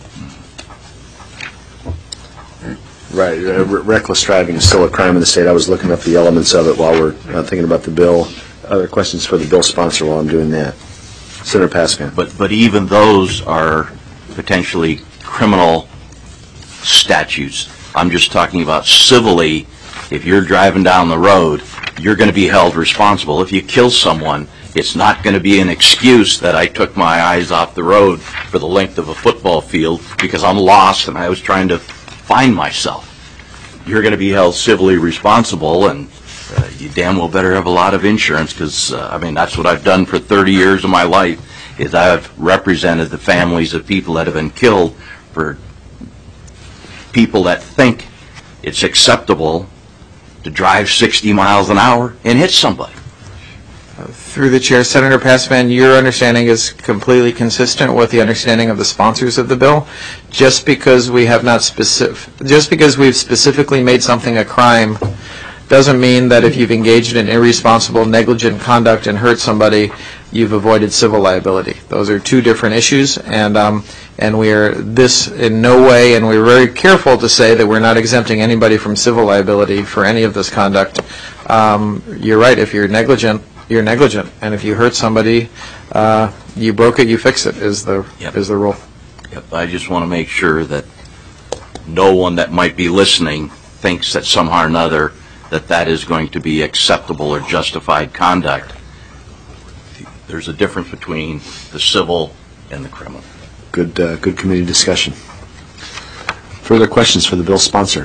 Right. Reckless driving is still a crime in the state. I was looking up the elements of it while we're thinking about the bill. Other questions for the bill sponsor while I'm doing that? Senator Pasavan. But even those are potentially criminal statutes. I'm just talking about civilly. If you're driving down the road, you're going to be held responsible. If you kill someone, it's not going to be an excuse that I took my eyes off the road for the length of a football field because I'm lost and I was trying to find myself. You're going to be held civilly responsible, and you damn well better have a lot of insurance, because that's what I've done for 30 years of my life, is I've represented the families of people that have been killed for people that think it's acceptable to drive 60 miles an hour and hit somebody. Through the chair, Senator Pasavan, your understanding is completely consistent with the understanding of the sponsors of the bill. Just because we've specifically made something a crime doesn't mean that if you've engaged in irresponsible, negligent conduct and hurt somebody, you've avoided civil liability. Those are two different issues, and we are this in no way, and we're very careful to say that we're not exempting anybody from civil liability for any of this conduct. You're right. If you're negligent, you're negligent, and if you hurt somebody, you broke it, you fix it. Is the rule. Yep. I just want to make sure that no one that might be listening thinks that somehow or another that is going to be acceptable or justified conduct. There's a difference between the civil and the criminal. Good committee discussion. Further questions for the bill's sponsor?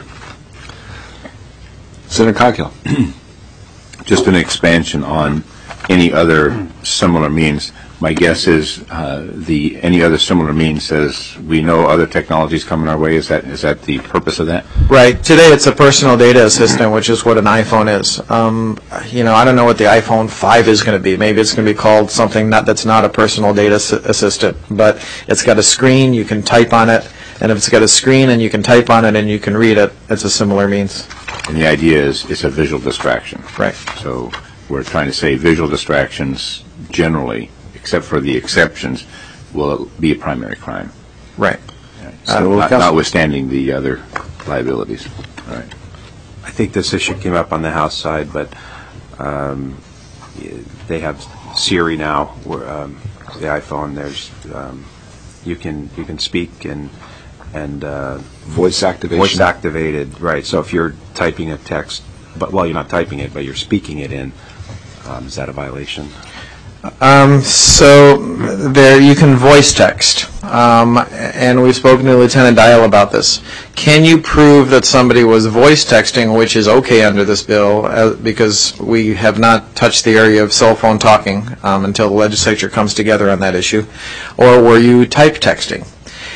Senator Coghill. Just an expansion on any other similar means. My guess is any other similar means says we know other technologies coming our way. Is that the purpose of that? Right. Today it's a personal data assistant, which is what an iPhone is. I don't know what the iPhone 5 is going to be. Maybe it's going to be called something that's not a personal data assistant, but it's got a screen, you can type on it, and if it's got a screen and you can type on it and you can read it, it's a similar means. And the idea is it's a visual distraction. Right. So we're trying to say visual distractions generally, except for the exceptions, will be a primary crime. Right. So notwithstanding the other liabilities. All right. I think this issue came up on the House side, but they have Siri now. The iPhone, there's you can speak and Voice activation. Voice activated, right? So if you're typing a text, you're not typing it, but you're speaking it in, is that a violation? So there you can voice text, and we've spoken to Lieutenant Dial about this. Can you prove that somebody was voice texting, which is okay under this bill, because we have not touched the area of cell phone talking until the legislature comes together on that issue, or were you type texting?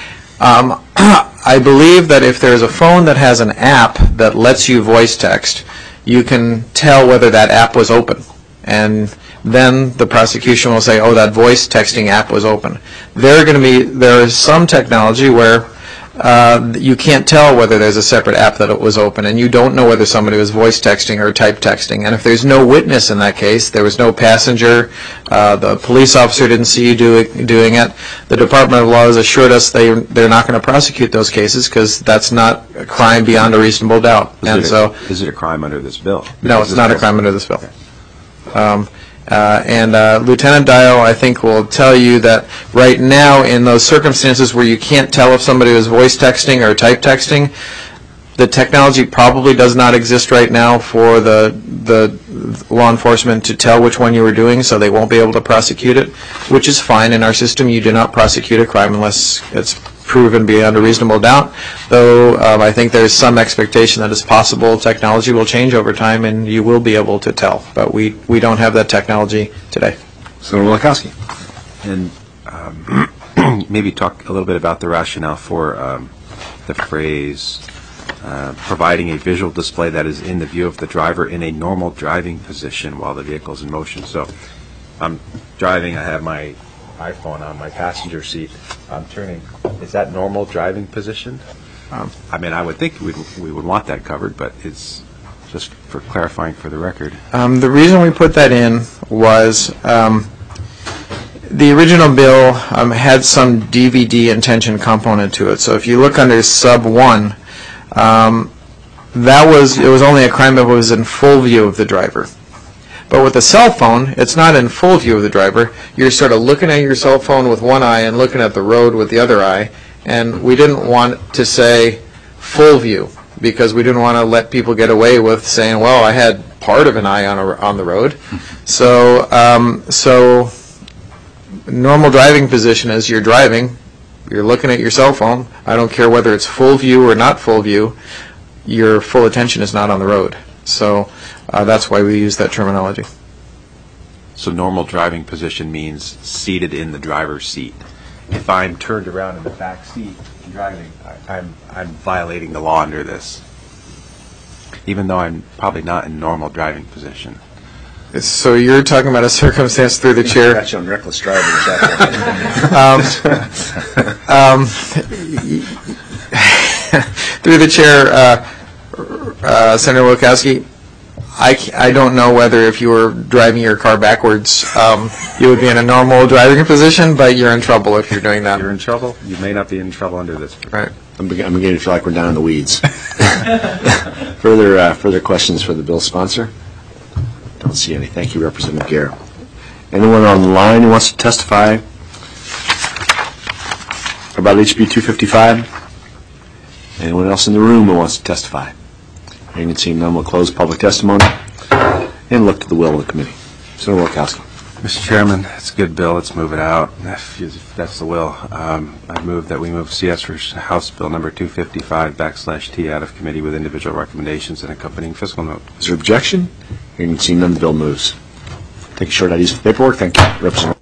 I believe that if there's a phone that has an app that lets you voice text, you can tell whether that app was open, and then the prosecution will say, oh, that voice texting app was open. There is some technology where you can't tell whether there's a separate app that it was open, and you don't know whether somebody was voice texting or type texting. And if there's no witness in that case, there was no passenger, the police officer didn't see you doing it, the Department of Law has assured us they're not going to prosecute those cases because that's not a crime beyond a reasonable doubt. Is it a crime under this bill? No, it's not a crime under this bill. Lieutenant Dial, I think, will tell you that right now, in those circumstances where you can't tell if somebody was voice texting or type texting, the technology probably does not exist right now for the law enforcement to tell which one you were doing, so they won't be able to prosecute it, which is fine. In our system, you do not prosecute a crime unless it's proven beyond a reasonable doubt, though I think there's some expectation that it's possible technology will change over time and you will be able to tell, but we don't have that technology today. Senator Wielechowski. And maybe talk a little bit about the rationale for the phrase providing a visual display that is in the view of the driver in a normal driving position while the vehicle is in motion. So I'm driving, I have my iPhone on my passenger seat. I'm turning. Is that normal driving position? I would think we would want that covered, but it's just for clarifying for the record. The reason we put that in was the original bill had some DVD intention component to it. So if you look under sub 1, it was only a crime if it was in full view of the driver. But with a cell phone, it's not in full view of the driver. You're sort of looking at your cell phone with one eye and looking at the road with the other eye. And we didn't want to say full view because we didn't want to let people get away with saying, well, I had part of an eye on the road. So normal driving position is you're driving, you're looking at your cell phone. I don't care whether it's full view or not full view. Your full attention is not on the road. So that's why we use that terminology. So normal driving position means seated in the driver's seat. If I'm turned around in the back seat driving, I'm violating the law under this, even though I'm probably not in normal driving position. So you're talking about a circumstance through the chair. Got you on reckless driving. Through the chair, Senator Wielechowski, I don't know whether if you were driving your car backwards, you would be in a normal driving position, but you're in trouble if you're doing that. You're in trouble. You may not be in trouble under this. Right. I'm beginning to feel like we're down in the weeds. Further questions for the bill sponsor? Don't see any. Thank you, Representative Garrett. Anyone on the line who wants to testify about HB 255? Anyone else in the room who wants to testify? Hearing and seeing none, we'll close public testimony and look to the will of the committee. Senator Wilkowski. Mr. Chairman, it's a good bill. Let's move it out. If that's the will. I move that we move CS for House Bill number 255/T out of committee with individual recommendations and accompanying fiscal note. Is there objection? Hearing and seeing none, the bill moves. Take a short IDs for the paperwork. Thank you. Representative.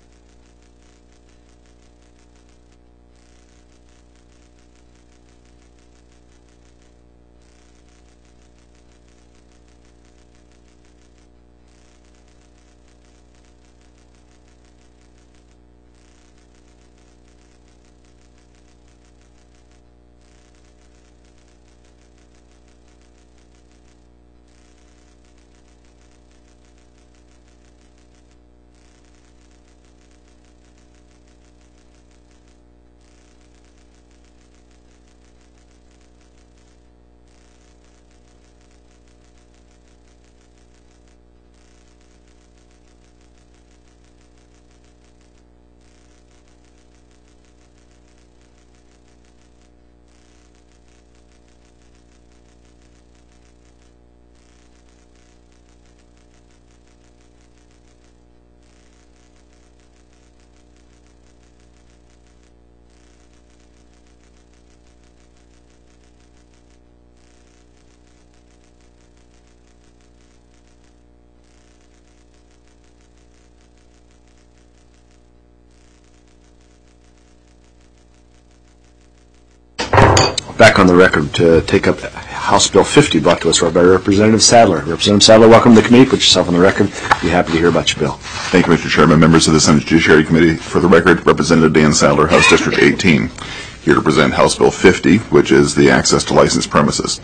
Back on the record to take up House Bill 50 brought to us by Representative Sadler. Representative Sadler, welcome to the committee. Put yourself on the record. Be happy to hear about your bill. Thank you, Mr. Chairman, members of the Senate Judiciary Committee. For the record, Representative Dan Sadler, House District 18, here to present House Bill 50, which is the access to licensed premises.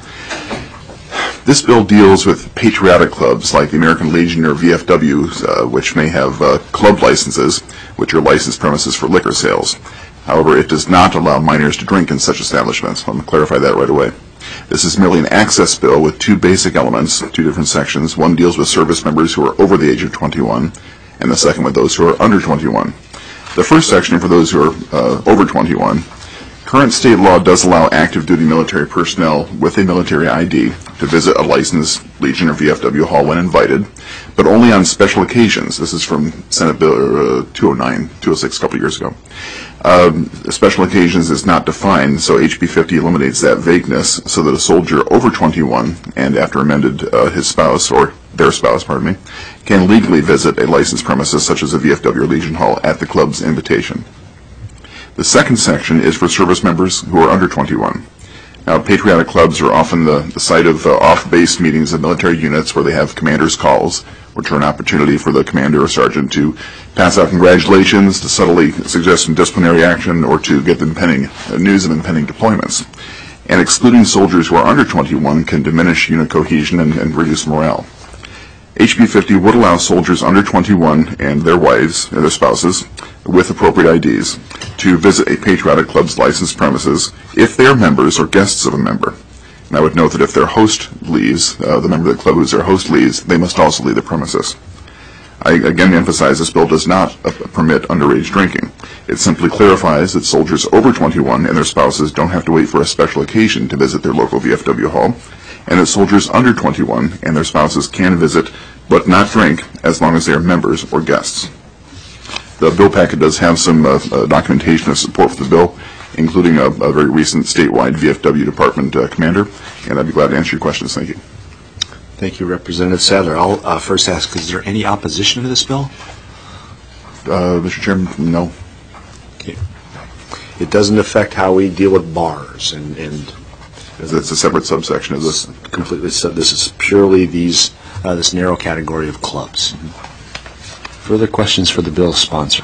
This bill deals with patriotic clubs like the American Legion or VFW, which may have club licenses, which are licensed premises for liquor sales. However, it does not allow minors to drink in such establishments. I'm going to clarify that right away. This is merely an access bill with two basic elements, two different sections. One deals with service members who are over the age of 21, and the second with those who are under 21. The first section for those who are over 21, current state law does allow active duty military personnel with a military ID to visit a licensed Legion or VFW hall when invited, but only on special occasions. This is from Senate Bill 206 a couple years ago. Special occasions is not defined, so HB 50 eliminates that vagueness so that a soldier over 21 and after amended his spouse or their spouse, can legally visit a licensed premises such as a VFW or Legion hall at the club's invitation. The second section is for service members who are under 21. Now, patriotic clubs are often the site of off-base meetings of military units where they have commander's calls, which are an opportunity for the commander or sergeant to pass out congratulations, to subtly suggest some disciplinary action, or to get the news of impending deployments. And excluding soldiers who are under 21 can diminish unit cohesion and reduce morale. HB 50 would allow soldiers under 21 and their wives and their spouses with appropriate IDs to visit a patriotic club's licensed premises if they are members or guests of a member. And I would note that if their host leaves, the member of the club who's their host leaves, they must also leave the premises. I again emphasize this bill does not permit underage drinking. It simply clarifies that soldiers over 21 and their spouses don't have to wait for a special occasion to visit their local VFW hall, and that soldiers under 21 and their spouses can visit but not drink as long as they are members or guests. The bill packet does have some documentation of support for the bill, including a very recent statewide VFW department commander, and I'd be glad to answer your questions. Thank you. Thank you, Representative Sadler. I'll first ask, is there any opposition to this bill? Mr. Chairman, no. Okay. It doesn't affect how we deal with bars and it's a separate subsection of this. Completely. So this is purely this narrow category of clubs. Further questions for the bill sponsor?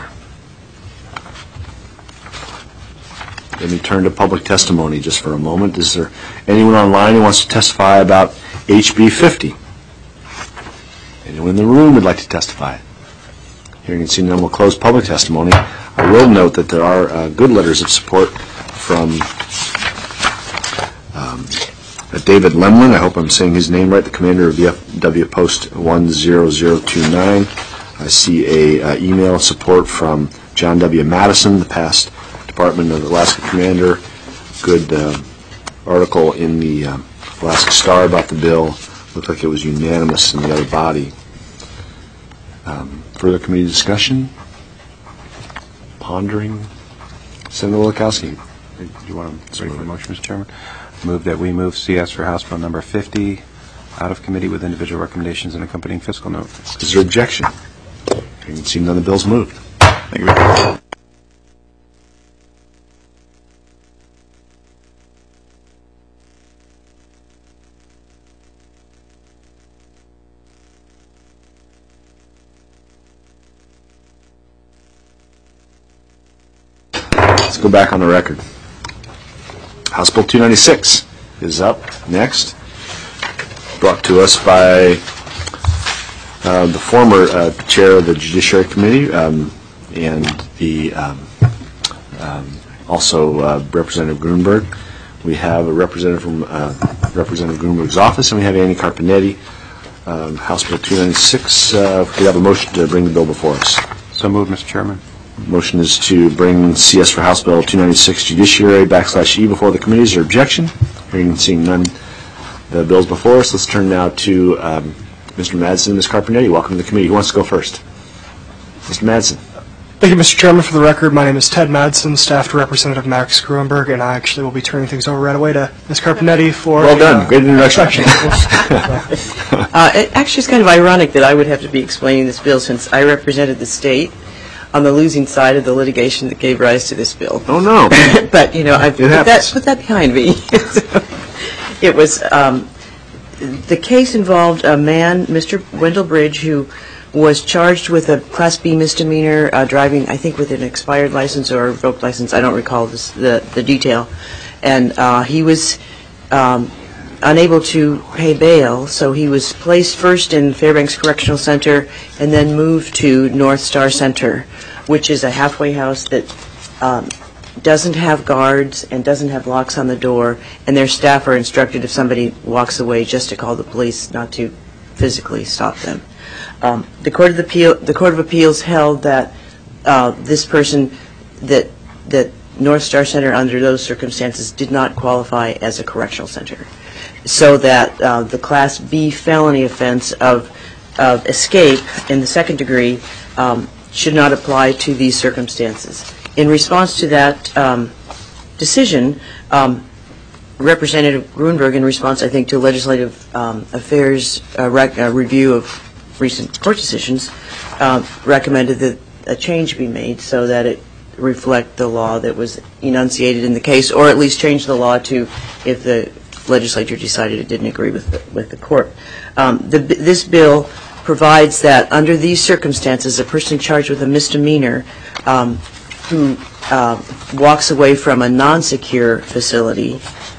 Let me turn to public testimony just for a moment. Is there anyone online who wants to testify about HB 50? Anyone in the room would like to testify? Hearing and seeing none, we'll close public testimony. I will note that there are good letters of support from David Lemlin. I hope I'm saying his name right, the commander of VFW Post 10029. I see a email support from John W. Madison, the past Department of Alaska commander. Good article in the Alaska Star about the bill. Looked like it was unanimous in the other body. Further committee discussion? Pondering? Senator Wielechowski, Do you want to ready for the motion, Mr. Chairman? Move that we move CS for House Bill number 50 out of committee with individual recommendations and accompanying fiscal note. Is there objection? Hearing and seeing none, the bill's moved. Thank you. Let's go back on the record. House Bill 296 is up next, brought to us by the former chair of the Judiciary Committee and the also Representative Grunberg. We have a representative from Representative Grunberg's office, and we have Annie Carpenetti. House Bill 296. We have a motion to bring the bill before us. So moved, Mr. Chairman. Motion is to bring CS for House Bill 296 Judiciary /E before the committee. Is there objection? Hearing and seeing none, the bill's before us. Let's turn now to Mr. Madsen and Ms. Carpenetti. Welcome to the committee. Who wants to go first? Mr. Madsen. Thank you, Mr. Chairman. For the record, my name is Ted Madsen, staff to Representative Max Grunberg, and I actually will be turning things over right away to Ms. Carpenetti for... Well done. Great introduction. Actually, it's kind of ironic that I would have to be explaining this bill since I represented the state on the losing side of the litigation that gave rise to this bill. Oh, no. But, you know, I've put that behind me. It was, the case involved a man, Mr. Wendell Bridge, who was charged with a Class B misdemeanor driving, I think, with an expired license or a revoked license. I don't recall the detail. And he was unable to pay bail, so he was placed first in Fairbanks Correctional Center and then moved to North Star Center, which is a halfway house that doesn't have guards and doesn't have locks on the door, and their staff are instructed if somebody walks away just to call the police, not to physically stop them. The Court of Appeals held that this person, that North Star Center under those circumstances did not qualify as a correctional center, so that the Class B felony offense of escape in the second degree should not apply to these circumstances. In response to that decision, Representative Grunberg, in response, I think, to Legislative Affairs review of recent court decisions, recommended that a change be made so that it reflect the law that was enunciated in the case, or at least change the law to if the legislature decided it didn't agree with the court. This bill provides that under these circumstances, a person charged with a misdemeanor who walks away from a non-secure facility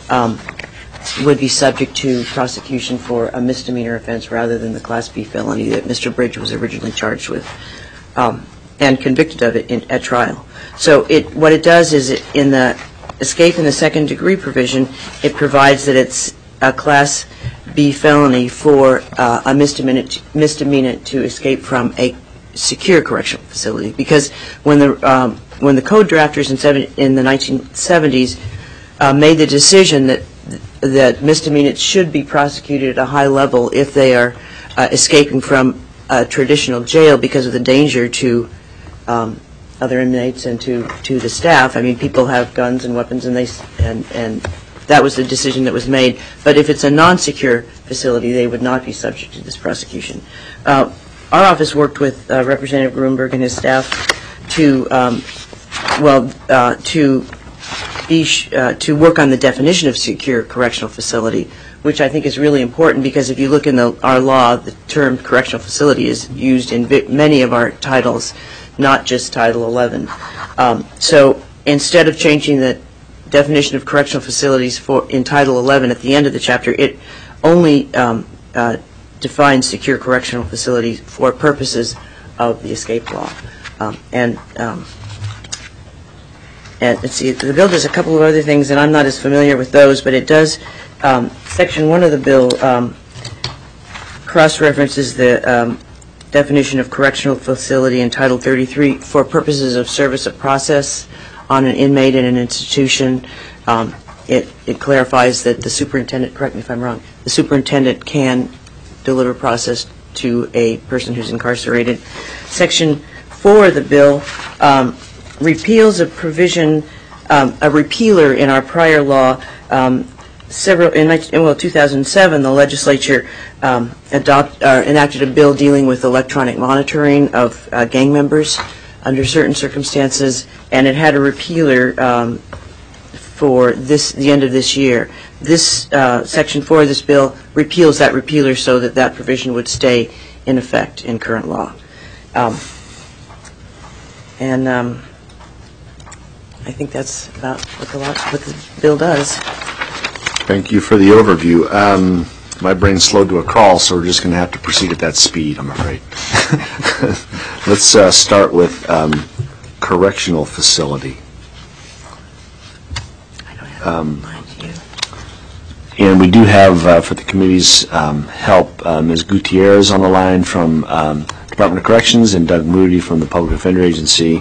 would be subject to prosecution for a misdemeanor offense rather than the Class B felony that Mr. Bridge was originally charged with and convicted of it at trial. So what it does is in the escape in the second degree provision, it provides that it's a Class B felony for a misdemeanor to escape from a secure correctional facility, because when the code drafters in the 1970s made the decision that misdemeanors should be prosecuted at a high level if they are escaping from a traditional jail because of the danger to other inmates and to the staff. I mean, people have guns and weapons, and that was the decision that was made. But if it's a non-secure facility, they would not be subject to this prosecution. Our office worked with Representative Grunberg and his staff to work on the definition of secure correctional facility, which I think is really important, because if you look in our law, the term correctional facility is used in many of our titles, not just Title 11. So instead of changing the definition of correctional facilities in Title 11 at the end of the chapter, it only defines secure correctional facilities for purposes of the escape law. And let's see, the bill does a couple of other things, and I'm not as familiar with those, but it does, Section 1 of the bill cross-references the definition of correctional facility in Title 33 for purposes of service of process on an inmate in an institution. It clarifies that the superintendent, correct me if I'm wrong, the superintendent can deliver process to a person who's incarcerated. Section 4 of the bill repeals a provision, a repealer in our prior law. In 2007, the legislature enacted a bill dealing with electronic monitoring of gang members under certain circumstances, and it had a repealer for the end of this year. This Section 4 of this bill repeals that repealer so that that provision would stay in effect in current law. And I think that's about what the bill does. Thank you for the overview. My brain slowed to a crawl, so we're just going to have to proceed at that speed, I'm afraid. Let's start with correctional facility. And we do have, for the committee's help, Ms. Gutierrez on the line from Department of Corrections and Doug Moody from the Public Defender Agency.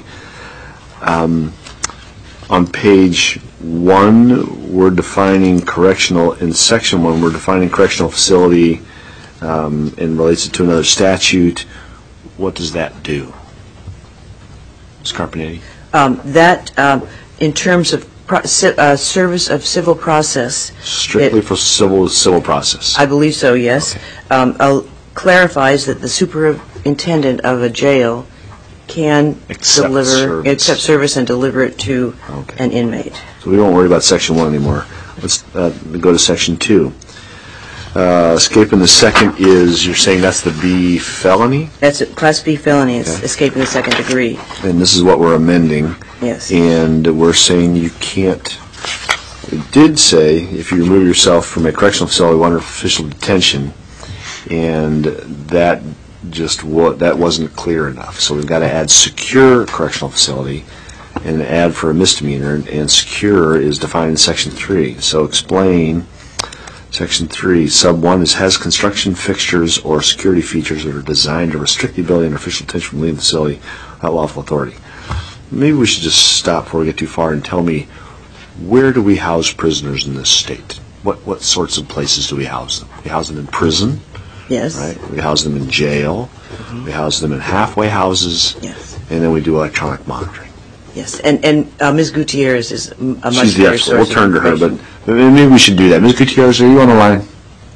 On page 1, we're defining correctional, in section 1, we're defining correctional facility and relates it to another statute. What does that do? Ms. Carpenetti? That, in terms of service of civil process. Strictly for civil process. I believe so, yes. Okay. Clarifies that the superintendent of a jail can accept service and deliver it to an inmate. So we won't worry about section 1 anymore. Let's go to section 2. Escape in the second is, you're saying that's the B felony? That's a Class B felony. It's escape in the second degree. And this is what we're amending. Yes. And we're saying you can't, it did say if you remove yourself from a correctional facility under official detention, and that wasn't clear enough. So we've got to add secure correctional facility and add for a misdemeanor, and secure is defined in section 3. So explain section 3. Sub 1 has construction fixtures or security features that are designed to restrict the ability of official detention from leaving the facility without lawful authority. Maybe we should just stop before we get too far and tell me, where do we house prisoners in this state? What sorts of places do we house them? We house them in prison. Yes. Right? We house them in jail. Mm-hmm. We house them in halfway houses. Yes. And then we do electronic monitoring. Yes. And Ms. Gutierrez is a much better She's the expert. We'll turn to her, but information. maybe we should do that. Ms. Gutierrez, are you on the line?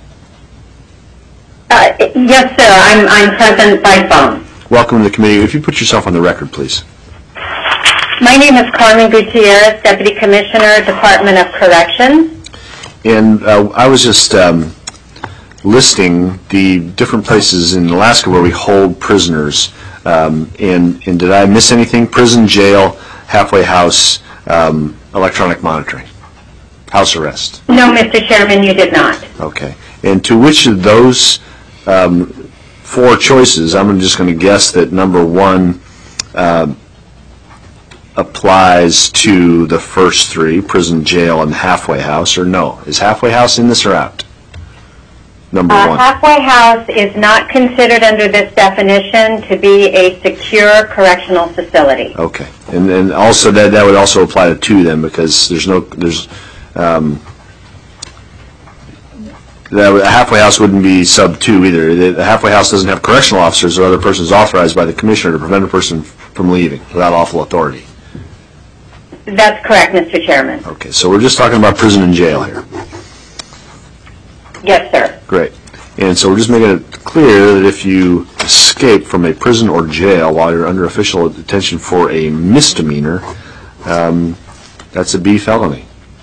Yes, sir. I'm present by phone. Welcome to the committee. If you put yourself on the record, please. My name is Carmen Gutierrez, Deputy Commissioner, Department of Corrections. And I was just listing the different places in Alaska where we hold prisoners. And did I miss anything? Prison, jail, halfway house, electronic monitoring, house arrest? No, Mr. Chairman, you did not. Okay. And to which of those 4 choices, I'm just going to guess that number 1 applies to the first 3, prison, jail, and halfway house, or no? Is halfway house in this or out? Number 1. Halfway house is not considered under this definition to be a secure correctional facility. Okay. And also that would also apply to 2 then, because a halfway house wouldn't be sub 2 either. The halfway house doesn't have correctional officers or other persons authorized by the commissioner to prevent a person from leaving without lawful authority. That's correct, Mr. Chairman. Okay, so we're just talking about prison and jail here. Yes, sir. Great. And so we're just making it clear that if you escape from a prison or jail while you're under official detention for a misdemeanor, that's a B felony.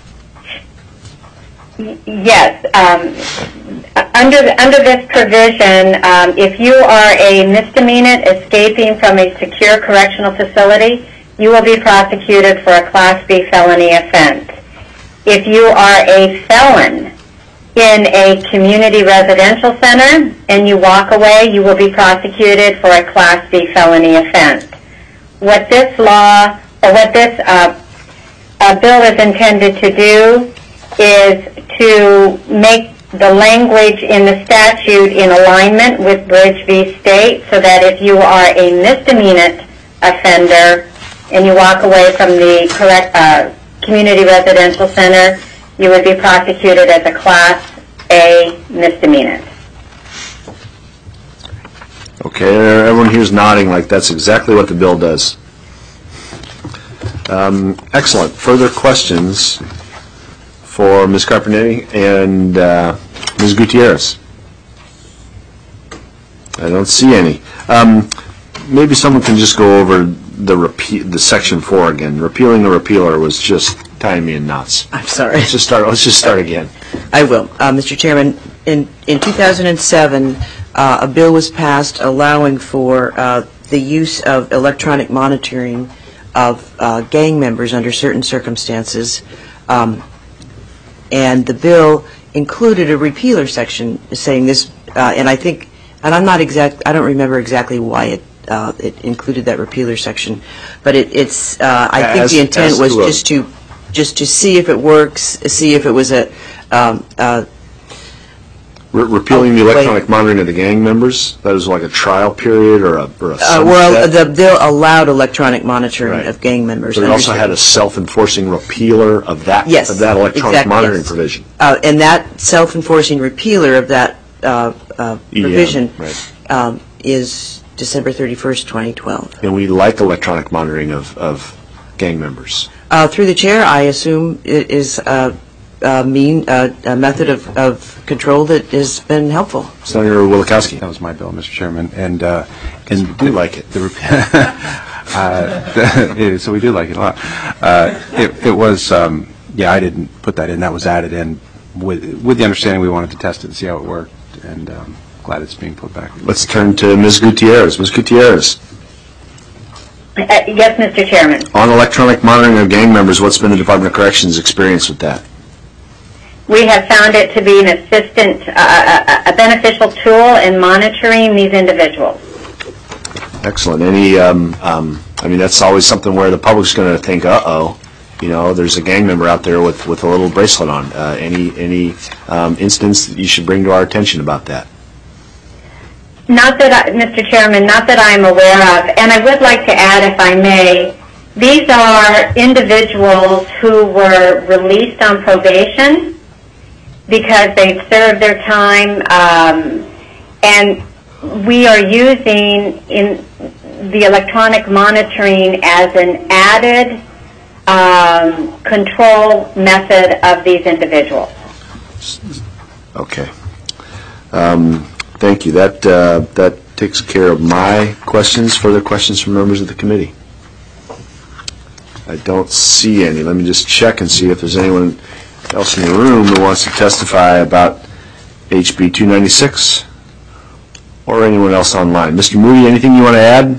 Yes. Under this provision, if you are a misdemeanor escaping from a secure correctional facility, you will be prosecuted for a Class B felony offense. If you are a felon in a community residential center and you walk away, you will be prosecuted for a Class B felony offense. What this law, or what this bill is intended to do is to make the language in the statute in alignment with Bridge v. State, so that if you are a misdemeanor offender and you walk away from the community residential center, you would be prosecuted as a Class A misdemeanor. Okay, everyone here's nodding like that's exactly what the bill does. Excellent. Further questions for Ms. Carpenetti and Ms. Gutierrez? I don't see any. Maybe someone can just go over the Section 4 again. Repealing the repealer was just tying me in knots. I'm sorry. Let's just start again. I will. Mr. Chairman, in 2007, a bill was passed allowing for the use of electronic monitoring of gang members under certain circumstances, and the bill included a repealer section saying this, and I think, and I don't remember exactly why it included that repealer section, but I think the intent was just to see if it works, see if it was a repealing the electronic monitoring of the gang members? That was like a trial period or a well, the bill allowed electronic monitoring of gang members. But it also had a self-enforcing repealer of that electronic monitoring provision. And that self-enforcing repealer of that provision is December 31st, 2012. And we like electronic monitoring of gang members. Through the chair, I assume it is a method of control that has been helpful. Senator Wielechowski. That was my bill, Mr. Chairman, and we like it. So we do like it a lot. It was, I didn't put that in. That was added in with the understanding we wanted to test it and see how it worked, and glad it's being put back. Let's turn to Ms. Gutierrez. Ms. Gutierrez. Yes, Mr. Chairman. On electronic monitoring of gang members, what's been the Department of Corrections' experience with that? We have found it to be an assistant, a beneficial tool in monitoring these individuals. Excellent. That's always something where the public's going to think, there's a gang member out there with a little bracelet on. Any instance that you should bring to our attention about that? Not that, Mr. Chairman, not that I'm aware of. And I would like to add, if I may, these are individuals who were released on probation because they've served their time, and we are using in the electronic monitoring as an added control method of these individuals. Okay. Thank you. That takes care of my questions. Further questions from members of the committee? I don't see any. Let me just check and see if there's anyone else in the room who wants to testify about HB 296 or anyone else online. Mr. Moody, anything you want to add?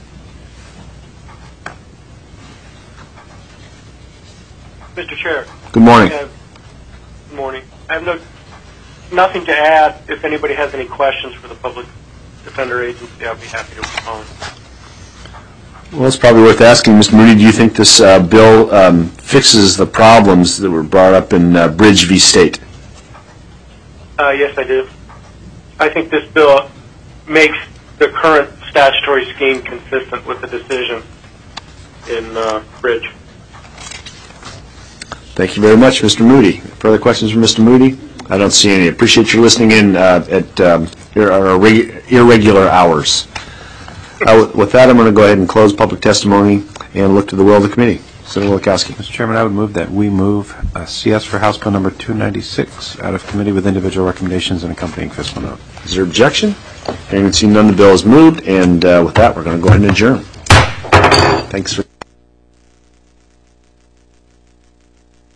Mr. Chair. Good morning. Good morning. I have nothing to add. If anybody has any questions for the Public Defender Agency, I'll be happy to respond. Well, it's probably worth asking, Mr. Moody, do you think this bill fixes the problems that were brought up in Bridge v. State? Yes, I do. I think this bill makes the current statutory scheme consistent with the decision in Bridge. Thank you very much, Mr. Moody. Further questions from Mr. Moody? I don't see any. Appreciate your listening in at our irregular hours. With that, I'm going to go ahead and close public testimony and look to the will of the committee. Senator Wielechowski. Mr. Chairman, I would move that we move CS for House Bill number 296 out of committee with individual recommendations and accompanying fiscal note. Is there objection? Hearing and seeing none, the bill is moved, and with that, we're going to go ahead and adjourn. Thanks for